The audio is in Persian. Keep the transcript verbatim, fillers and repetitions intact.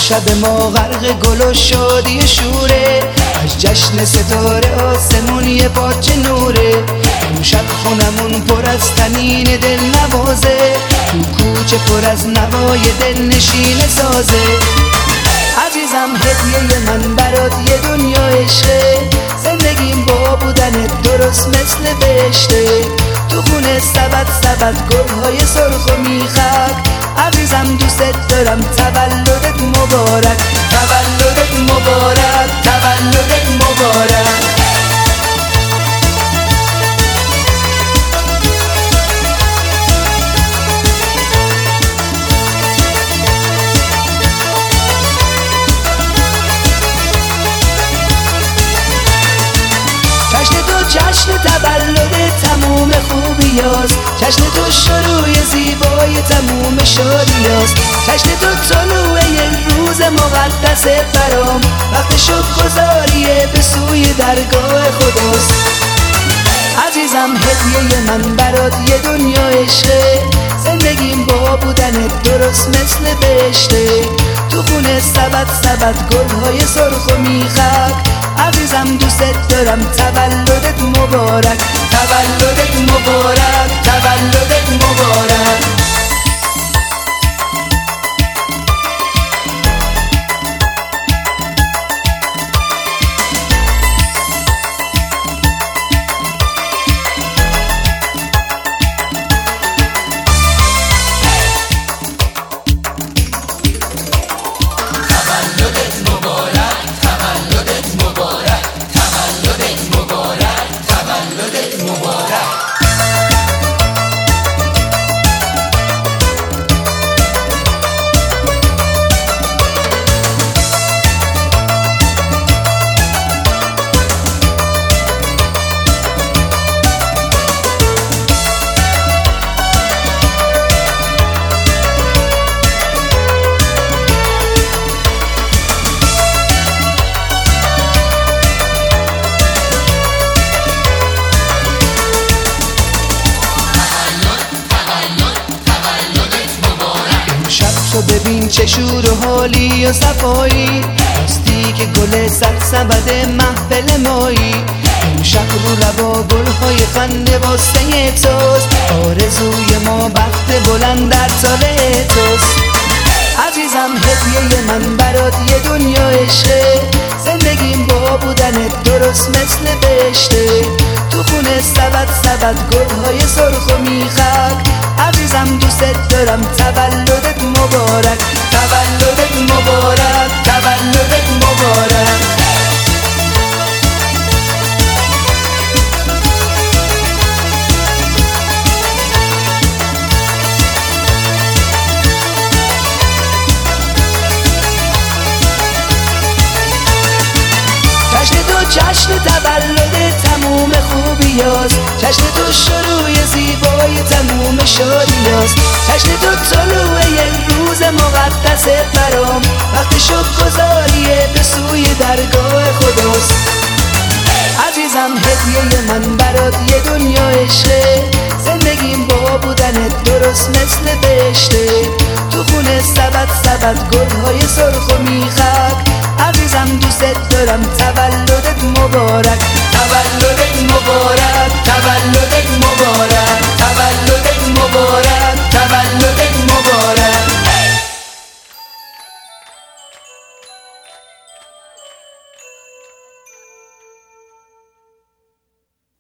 شب ما غرق گل و شادی شوره، از جشن ستاره آسمون یه پاچه نوره. امشب خونمون پر از طنین دل نوازه، تو کوچه پر از نوای دل نشین سازه. عزیزم هدیه من برات یه دنیا عشقه، زندگیم با بودنت درست مثل بهشته. تو خونه سبد سبد گلهای سرخ و میخک، عزیزم دوست دارم تولدت مبارک، تولدت مبارک، تولدت مبارک. جشن تولد تموم خوبیاست، جشن تو شروع زیبای تموم شادیاست. جشن تو طلوع یک روز مقدس برام، وقت شکرگزاریه به سوی درگاه خداست. عزیزم هدیه من برات یه دنیا عشقه، زندگیم با بودنت درست مثل بهشته. تو خونه سبد سبد گلهای سرخ و میخک، عزیزم دوست دارم تولدت مبارک، تولدت مبارک، تولدت مبارک. تو ببین چه شور و حالی و صفایی، راستی که گل سرسبد محفل مایی. امشب رو لبا گلهای خنده واسه توست، آرزوی ما بخت بلند در سال توست. عزیزم هدیه من برات یه دنیا عشقه، زندگیم با بودنت درست مثل بهشته. تو خونه سبد سبد گلهای سرخ و میخک، عزیزم دوست دارم تولدت مبارک، تولدت مبارک، تولدت مبارک. جشن تولد تموم خوبیاست، جشن تو شروع زیبای تموم شادیاست. جشن تو طلوع یک روز مقدس برام، وقت شکرگزاریه به سوی درگاه خداست. عزیزم هدیه من برات یه دنیا عشقه، زندگیم با بودنت درست مثل بهشته. تو خونه سبد سبد گلهای سرخ و میخک، عزیزم دوست دارم تولدت مبارک،